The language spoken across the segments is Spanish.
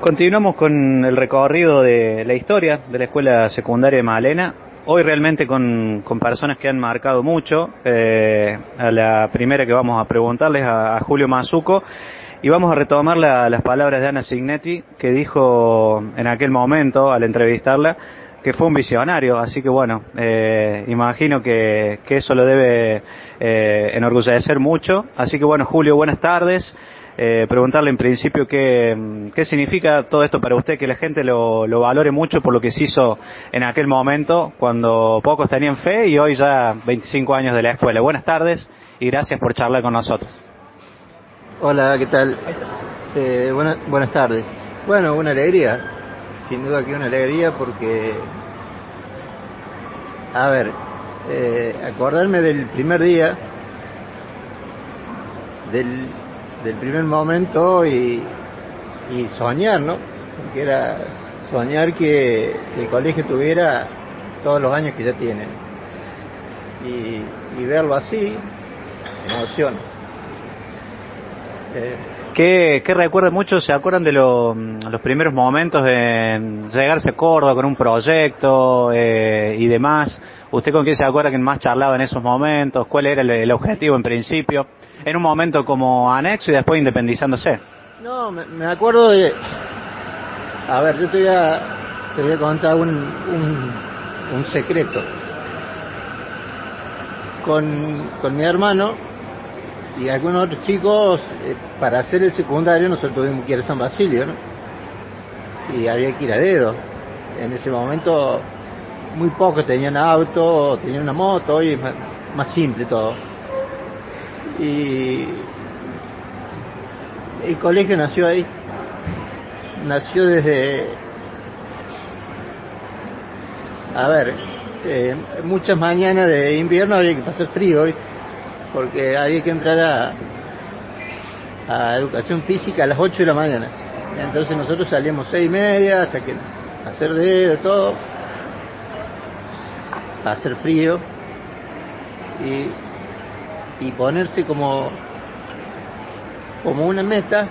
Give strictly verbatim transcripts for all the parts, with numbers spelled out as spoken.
Continuamos con el recorrido de la historia de la escuela secundaria de Malena. Hoy realmente con, con personas que han marcado mucho. Eh, a la primera que vamos a preguntarles a, a Julio Mazzucco, y vamos a retomar la, las palabras de Ana Signetti, que dijo en aquel momento al entrevistarla que fue un visionario. Así que bueno, eh, imagino que, que eso lo debe eh, enorgullecer mucho. Así que bueno, Julio, buenas tardes. Eh, preguntarle en principio qué, qué significa todo esto para usted, que la gente lo, lo valore mucho por lo que se hizo en aquel momento, cuando pocos tenían fe, y hoy ya veinticinco años de la escuela. Buenas tardes y gracias por charlar con nosotros. Hola, ¿qué tal? Eh, buena, buenas tardes. Bueno, una alegría, sin duda que una alegría porque, a ver, eh, acordarme del primer día, del... del primer momento y, y soñar, ¿no? Porque era soñar que el colegio tuviera todos los años que ya tiene. Y, y verlo así, emociona. Eh, ¿Qué, qué recuerdan mucho? ¿Se acuerdan de lo, los primeros momentos de llegarse a Córdoba con un proyecto eh, y demás? ¿Usted con quién se acuerda que más charlaba en esos momentos? ¿Cuál era el, el objetivo en principio? En un momento como anexo y después independizándose. No, me, me acuerdo de... A ver, yo te voy a, te voy a contar un, un, un secreto. Con, con mi hermano y algunos otros chicos, eh, para hacer el secundario nosotros tuvimos que ir a San Basilio, ¿no? Y había que ir a dedo. En ese momento muy pocos tenían auto, tenían una moto, hoy es más, más simple todo. Y el colegio nació ahí, nació desde, a ver, eh, muchas mañanas de invierno había que pasar frío, ¿viste? Porque había que entrar a, a educación física a las ocho de la mañana. Entonces nosotros salíamos seis y media hasta que hacer dedo, todo, hacer frío y, y ponerse como como una meta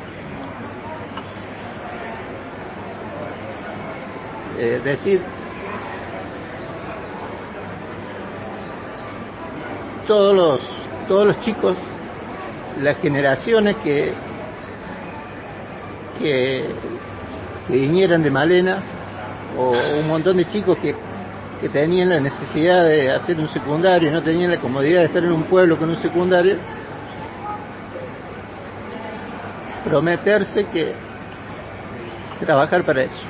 eh, decir todos los todos los chicos, las generaciones que que, que vinieran de Malena, o un montón de chicos que, que tenían la necesidad de hacer un secundario y no tenían la comodidad de estar en un pueblo con un secundario, prometerse que trabajar para eso.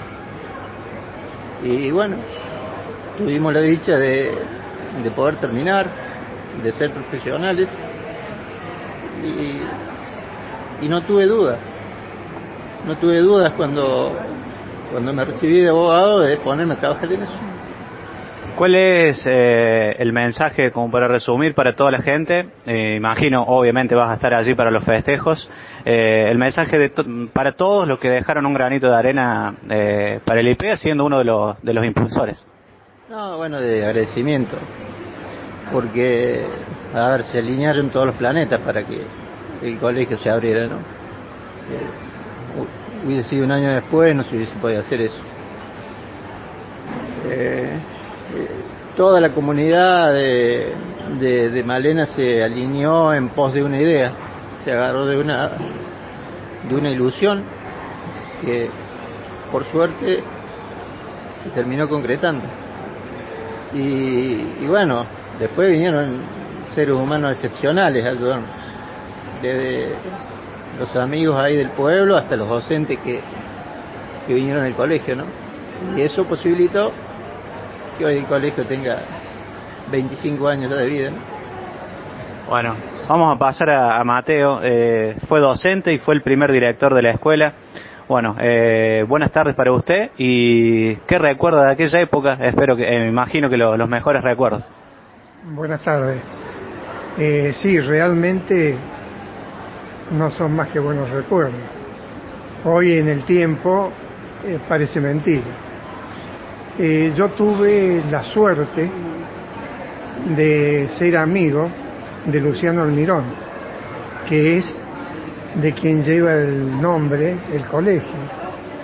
Y bueno, tuvimos la dicha de, de poder terminar, de ser profesionales, y, y no tuve dudas, no tuve dudas cuando, cuando me recibí de abogado de ponerme a trabajar en eso. ¿Cuál es eh, el mensaje, como para resumir, para toda la gente? Eh, imagino, obviamente vas a estar allí para los festejos. Eh, el mensaje de to para todos los que dejaron un granito de arena eh, para el I P E, siendo uno de los, de los impulsores. No, bueno, de agradecimiento, porque, a ver, se alinearon todos los planetas para que el colegio se abriera, ¿no? Eh, hubiese sido un año después, no se hubiese podido hacer eso. Eh, Eh, toda la comunidad de, de, de Malena se alineó en pos de una idea, se agarró de una de una ilusión que por suerte se terminó concretando. Y, y bueno, después vinieron seres humanos excepcionales a ayudarnos, desde los amigos ahí del pueblo hasta los docentes que, que vinieron al colegio, ¿no? Y eso posibilitó que hoy el colegio tenga veinticinco años de vida, ¿no? Bueno, vamos a pasar a, a Mateo. Eh, fue docente y fue el primer director de la escuela. Bueno, eh, buenas tardes para usted. ¿Y qué recuerda de aquella época? Espero que, eh, me imagino que lo, los mejores recuerdos. Buenas tardes. Eh, sí, realmente no son más que buenos recuerdos. Hoy en el tiempo eh, parece mentira. Eh, yo tuve la suerte de ser amigo de Luciano Almirón, que es de quien lleva el nombre el colegio.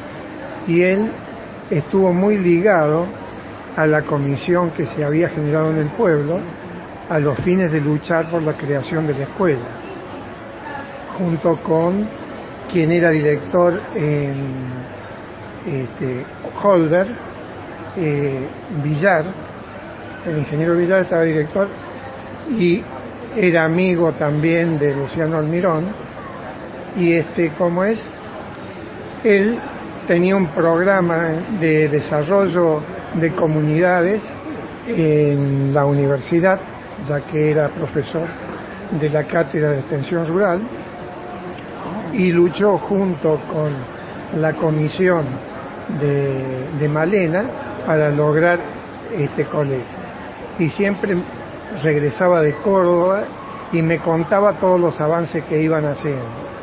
y él estuvo muy ligado a la comisión que se había generado en el pueblo a los fines de luchar por la creación de la escuela, junto con quien era director en este, Holder, eh, Villar, el ingeniero Villar estaba director y era amigo también de Luciano Almirón, y este, como es, él tenía un programa de desarrollo de comunidades en la universidad, ya que era profesor de la cátedra de extensión rural, y luchó junto con la comisión de, de Malena para lograr este colegio. Y siempre regresaba de Córdoba y me contaba todos los avances que iban haciendo.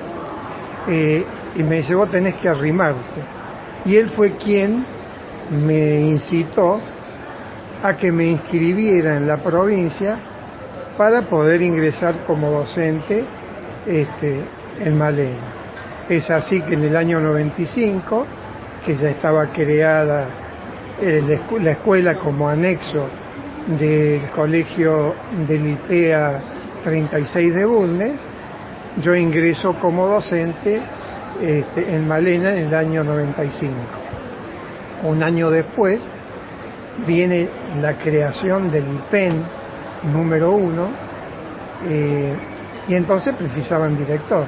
Eh, y me dice, vos tenés que arrimarte. Y él fue quien me incitó a que me inscribiera en la provincia para poder ingresar como docente este, en Malena. Es así que en el año noventa y cinco, que ya estaba creada eh, la escuela como anexo del colegio del I P E A treinta y seis de Bulnes, yo ingreso como docente este, en Malena en el año noventa y cinco. Un año después viene la creación del I P E N número uno, eh, y entonces precisaban director.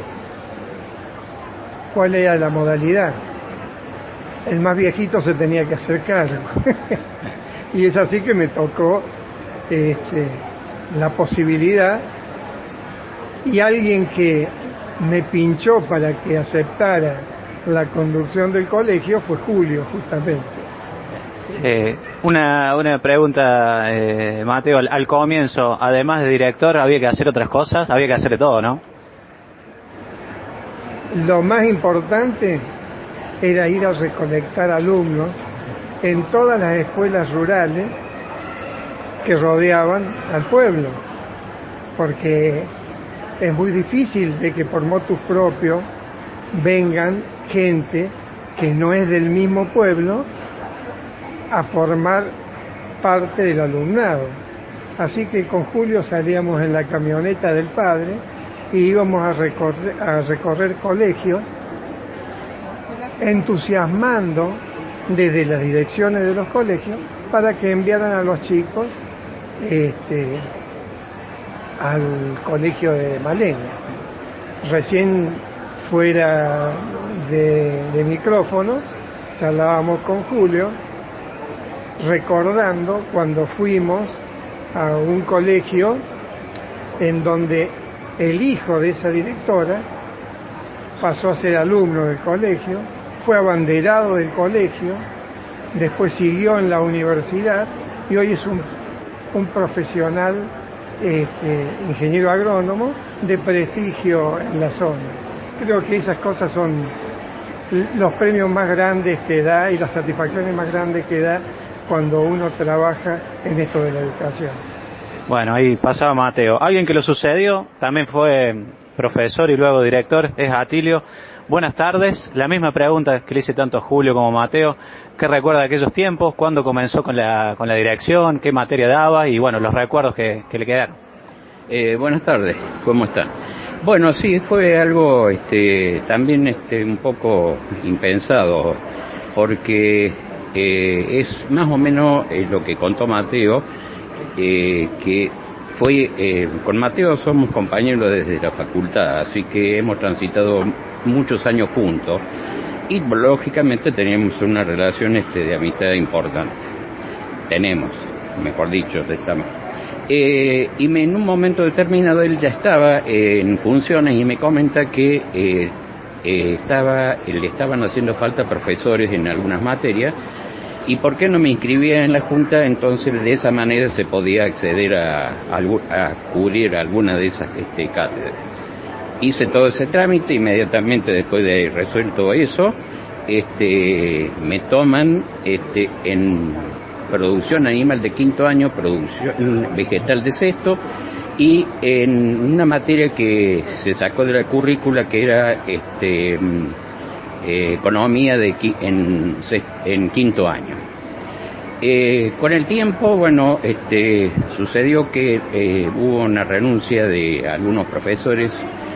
¿Cuál era la modalidad? El más viejito se tenía que hacer cargo. Y es así que me tocó este, la posibilidad, y alguien que me pinchó para que aceptara la conducción del colegio fue Julio, justamente. Eh, una, una pregunta, eh, Mateo, al, al comienzo, además de director, había que hacer otras cosas, había que hacer de todo, ¿no? Lo más importante era ir a recolectar alumnos en todas las escuelas rurales que rodeaban al pueblo, porque es muy difícil de que por motus propio vengan gente que no es del mismo pueblo a formar parte del alumnado. Así que con Julio salíamos en la camioneta del padre y íbamos a recorrer, a recorrer colegios, entusiasmando desde las direcciones de los colegios para que enviaran a los chicos este, al colegio de Malena. Recién fuera de, de micrófono charlábamos con Julio recordando cuando fuimos a un colegio en donde el hijo de esa directora pasó a ser alumno del colegio, fue abanderado del colegio, después siguió en la universidad y hoy es un, un profesional este, ingeniero agrónomo de prestigio en la zona. Creo que esas cosas son los premios más grandes que da y las satisfacciones más grandes que da cuando uno trabaja en esto de la educación. Bueno, ahí pasaba Mateo. Alguien que lo sucedió, también fue profesor y luego director, es Atilio. Buenas tardes. La misma pregunta que le hice tanto a Julio como a Mateo. ¿Qué recuerda de aquellos tiempos? ¿Cuándo comenzó con la, con la dirección? ¿Qué materia daba? Y bueno, los recuerdos que, que le quedaron. Eh, buenas tardes. ¿Cómo están? Bueno, sí, fue algo este, también este, un poco impensado, porque eh, es más o menos eh, lo que contó Mateo, eh, que fue, eh, con Mateo somos compañeros desde la facultad, así que hemos transitado muchos años juntos y lógicamente teníamos una relación este, de amistad importante. Tenemos, mejor dicho, estamos. Eh, y me, en un momento determinado él ya estaba eh, en funciones y me comenta que eh, eh, estaba, le estaban haciendo falta profesores en algunas materias y por qué no me inscribía en la junta. Entonces de esa manera se podía acceder a, a, a cubrir alguna de esas este, cátedras. Hice todo ese trámite, inmediatamente después de resuelto eso este, me toman este, en producción animal de quinto año, producción vegetal de sexto, y en una materia que se sacó de la currícula que era este eh, economía de, en, en quinto año. Eh, con el tiempo, bueno, este, sucedió que eh, hubo una renuncia de algunos profesores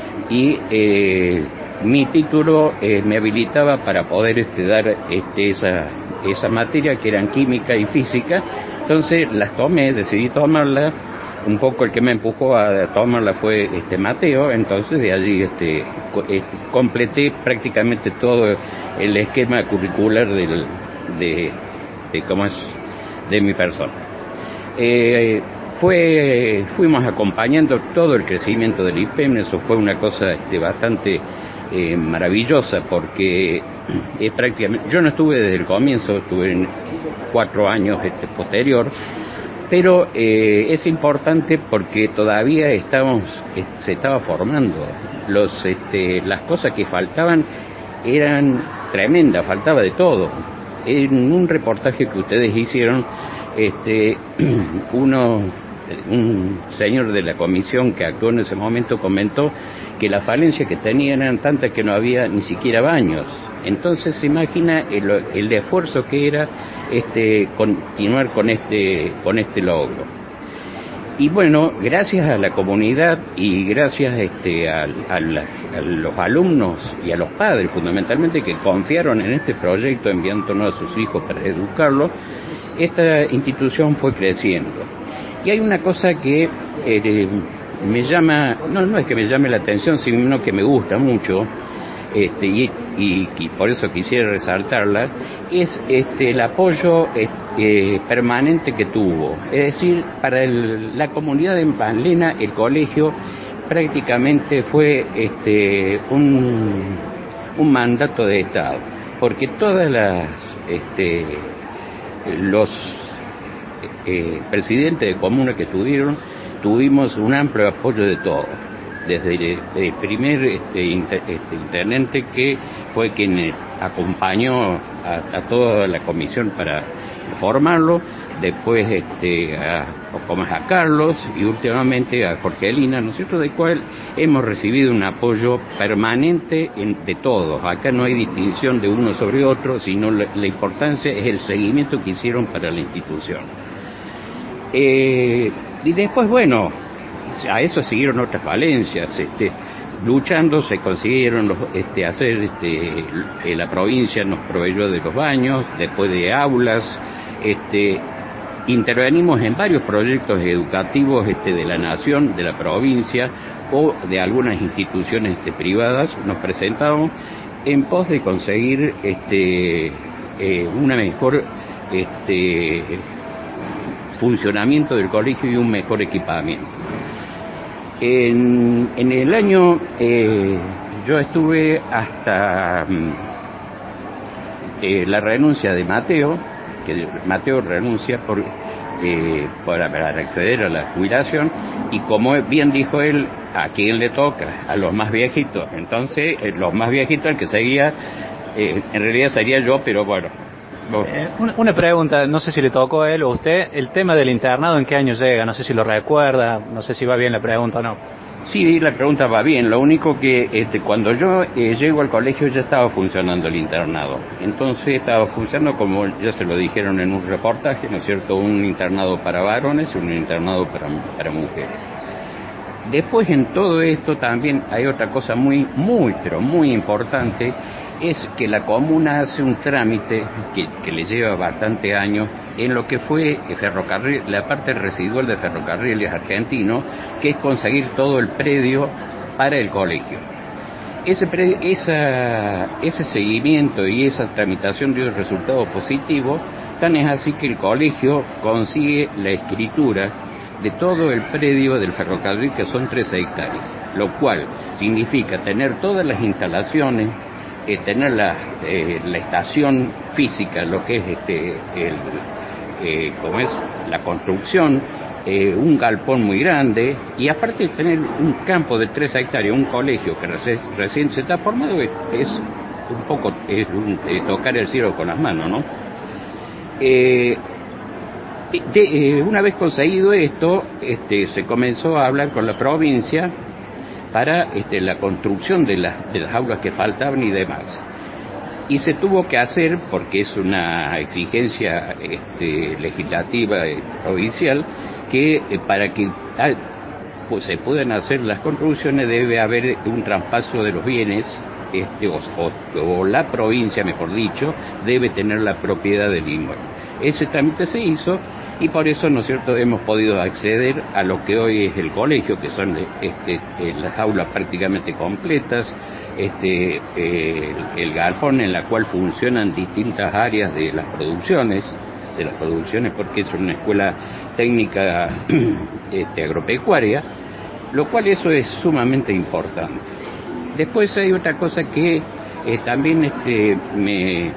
y eh, mi título eh, me habilitaba para poder este, dar este, esa, esa materia que eran química y física. Entonces las tomé, decidí tomarla. Un poco el que me empujó a tomarla fue este Mateo, entonces de allí este, co este, completé prácticamente todo el esquema curricular del, de, de cómo es de mi persona. Eh, fue, fuimos acompañando todo el crecimiento del I P E M, eso fue una cosa este, bastante eh, maravillosa, porque es prácticamente, yo no estuve desde el comienzo, estuve en cuatro años este, posterior, pero eh, es importante porque todavía estamos, eh, se estaba formando. Los, este, las cosas que faltaban eran tremendas, faltaba de todo. En un reportaje que ustedes hicieron, este, uno, un señor de la comisión que actuó en ese momento comentó que las falencias que tenían eran tantas que no había ni siquiera baños. Entonces se imagina el, el esfuerzo que era este, continuar con este, con este logro. Y bueno, gracias a la comunidad y gracias este, a, a, la, a los alumnos y a los padres fundamentalmente que confiaron en este proyecto enviando a sus hijos para educarlos, esta institución fue creciendo. Y hay una cosa que eh, me llama, no, no es que me llame la atención, sino que me gusta mucho, este, y, y, y por eso quisiera resaltarla, es este, el apoyo este, permanente que tuvo. Es decir, para el, la comunidad de Malena, el colegio prácticamente fue este, un, un mandato de Estado, porque todas las este, los eh, presidentes de comunas que tuvieron, tuvimos un amplio apoyo de todos. Desde el, el primer este, inter, este, intendente que fue quien acompañó a, a toda la comisión para formarlo, después este, a, como a Carlos y últimamente a Jorgelina, ¿no es cierto?, del cual hemos recibido un apoyo permanente en, de todos. Acá no hay distinción de uno sobre otro, sino la, la importancia es el seguimiento que hicieron para la institución. Eh, y después, bueno, a eso siguieron otras falencias, este, luchando se consiguieron los, este, hacer, este, eh, la provincia nos proveyó de los baños, después de aulas, este, intervenimos en varios proyectos educativos este, de la nación, de la provincia o de algunas instituciones este, privadas, nos presentamos en pos de conseguir este, eh, una mejor este, funcionamiento del colegio y un mejor equipamiento. En, en el año, eh, yo estuve hasta eh, la renuncia de Mateo, que Mateo renuncia por, eh, para, para acceder a la jubilación, y como bien dijo él, ¿a quién le toca? A los más viejitos. Entonces, eh, los más viejitos, el que seguía, eh, en realidad sería yo, pero bueno. Eh, una, una pregunta, no sé si le tocó a él o a usted, el tema del internado, ¿en qué año llega? No sé si lo recuerda, no sé si va bien la pregunta o no. Sí, la pregunta va bien, lo único que este, cuando yo eh, llego al colegio ya estaba funcionando el internado, entonces estaba funcionando como ya se lo dijeron en un reportaje, ¿no es cierto?, un internado para varones y un internado para, para mujeres. Después en todo esto también hay otra cosa muy, muy, pero muy importante, es que la comuna hace un trámite que, que le lleva bastante años en lo que fue el ferrocarril, la parte residual de Ferrocarriles Argentinos, que es conseguir todo el predio para el colegio. Ese, pre, esa, ese seguimiento y esa tramitación dio resultado positivo, tan es así que el colegio consigue la escritura de todo el predio del ferrocarril, que son tres hectáreas, lo cual significa tener todas las instalaciones, eh, tener la, eh, la estación física, lo que es este, el, eh, como es la construcción, eh, un galpón muy grande, y aparte de tener un campo de tres hectáreas, un colegio que reci recién se está formado, es, es un poco es un, es tocar el cielo con las manos, ¿no? Eh, De, eh, una vez conseguido esto, este, se comenzó a hablar con la provincia para este, la construcción de, la, de las aulas que faltaban y demás. y se tuvo que hacer, porque es una exigencia este, legislativa eh, provincial, que eh, para que ah, pues, se puedan hacer las construcciones debe haber un traspaso de los bienes, este, o, o, o la provincia, mejor dicho, debe tener la propiedad del inmueble. Ese trámite se hizo y por eso, ¿no es cierto?, hemos podido acceder a lo que hoy es el colegio, que son este, las aulas prácticamente completas, este, eh, el, el galpón en la cual funcionan distintas áreas de las producciones, de las producciones porque es una escuela técnica este, agropecuaria, lo cual eso es sumamente importante. Después hay otra cosa que eh, también este, me,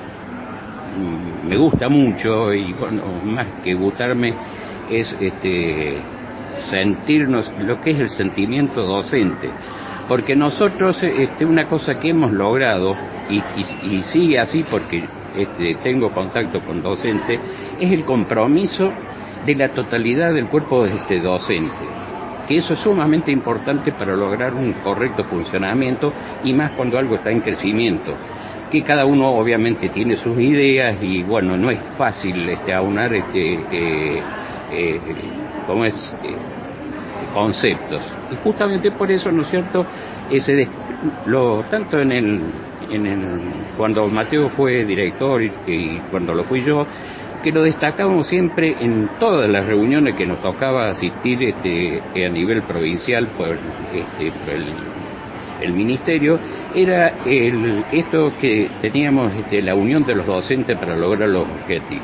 me gusta mucho, y bueno, más que gustarme, es este, sentirnos, lo que es el sentimiento docente. Porque nosotros, este, una cosa que hemos logrado, y, y, y sigue así porque este, tengo contacto con docentes, es el compromiso de la totalidad del cuerpo este, docente, que eso es sumamente importante para lograr un correcto funcionamiento, y más cuando algo está en crecimiento, que cada uno obviamente tiene sus ideas, y bueno, no es fácil este, aunar este, eh, eh, ¿cómo es? Eh, conceptos, y justamente por eso, ¿no es cierto?, ese lo tanto en el, en el cuando Mateo fue director y, y cuando lo fui yo, que lo destacamos siempre en todas las reuniones que nos tocaba asistir este, a nivel provincial por, este, por el, el ministerio, era el, esto que teníamos, este, la unión de los docentes para lograr los objetivos.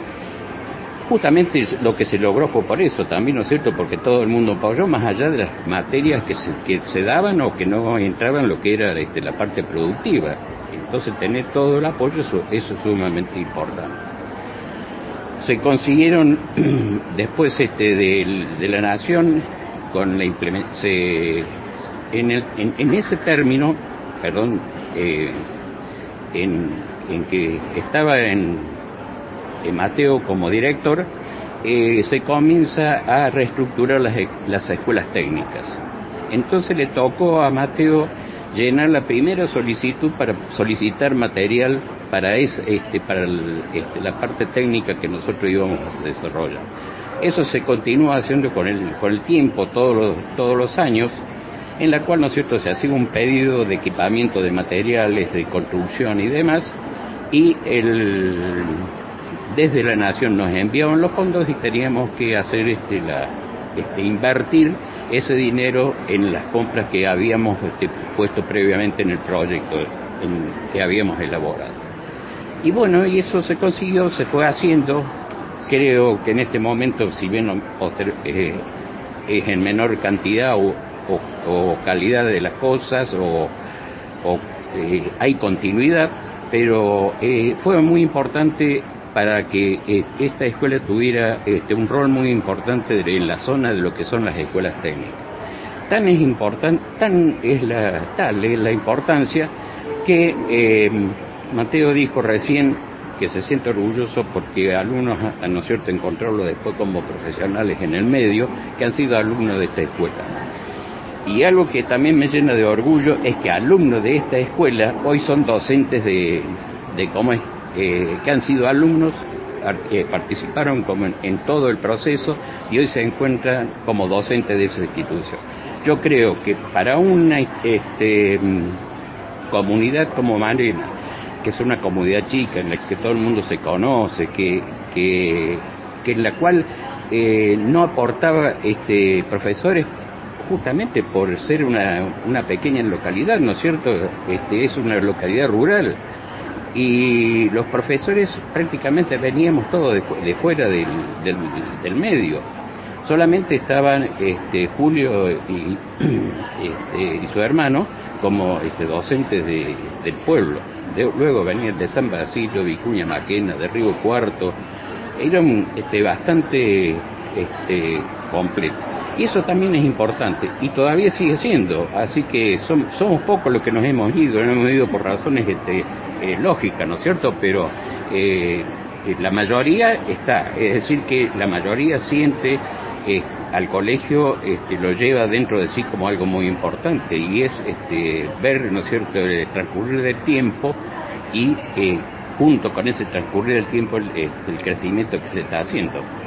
Justamente lo que se logró fue por eso también, ¿no es cierto?, porque todo el mundo apoyó, más allá de las materias que se, que se daban o que no entraban lo que era este, la parte productiva. Entonces tener todo el apoyo, eso, eso es sumamente importante. Se consiguieron después este, de, de la nación, con la implementación, en, el, en, en ese término, perdón, eh, en, en que estaba en Mateo como director, eh, se comienza a reestructurar las, las escuelas técnicas. Entonces le tocó a Mateo llenar la primera solicitud para solicitar material para, es, este, para el, este, la parte técnica que nosotros íbamos a desarrollar. Eso se continúa haciendo con el, con el tiempo, todos los, todos los años, en la cual, ¿no es cierto?, se hacía un pedido de equipamiento de materiales, de construcción y demás, y el... desde la nación nos enviaban los fondos y teníamos que hacer este, la, este, invertir ese dinero en las compras que habíamos este, puesto previamente en el proyecto en, que habíamos elaborado. Y bueno, y eso se consiguió, se fue haciendo. Creo que en este momento, si bien eh, es en menor cantidad o, o, o calidad de las cosas, o, o eh, hay continuidad, pero eh, fue muy importante para que eh, esta escuela tuviera este, un rol muy importante en la zona de lo que son las escuelas técnicas. Tan es importante, tan es la, tal es la importancia que eh, Mateo dijo recién que se siente orgulloso porque alumnos, ¿no es cierto?, encontrarlo después como profesionales en el medio, que han sido alumnos de esta escuela. Y algo que también me llena de orgullo es que alumnos de esta escuela hoy son docentes de, de cómo es, Eh, que han sido alumnos, eh, participaron como en, en todo el proceso y hoy se encuentran como docentes de esa institución. Yo creo que para una este, comunidad como Malena, que es una comunidad chica en la que todo el mundo se conoce, que, que, que en la cual eh, no aportaba este, profesores justamente por ser una, una pequeña localidad, ¿no es cierto?, este, es una localidad rural. Y los profesores prácticamente veníamos todos de, de fuera del, del, del medio. Solamente estaban este, Julio y, este, y su hermano como este, docentes de, del pueblo. De, luego venían de San Basilio, Vicuña Maquena, de Río Cuarto. Eran este, bastante este, completos. Y eso también es importante, y todavía sigue siendo, así que son, somos pocos los que nos hemos ido, nos hemos ido por razones este, eh, lógicas, ¿no es cierto?, pero eh, la mayoría está, es decir, que la mayoría siente eh, al colegio, este, lo lleva dentro de sí como algo muy importante, y es este, ver, ¿no es cierto?, el transcurrir del tiempo, y eh, junto con ese transcurrir del tiempo el, el crecimiento que se está haciendo.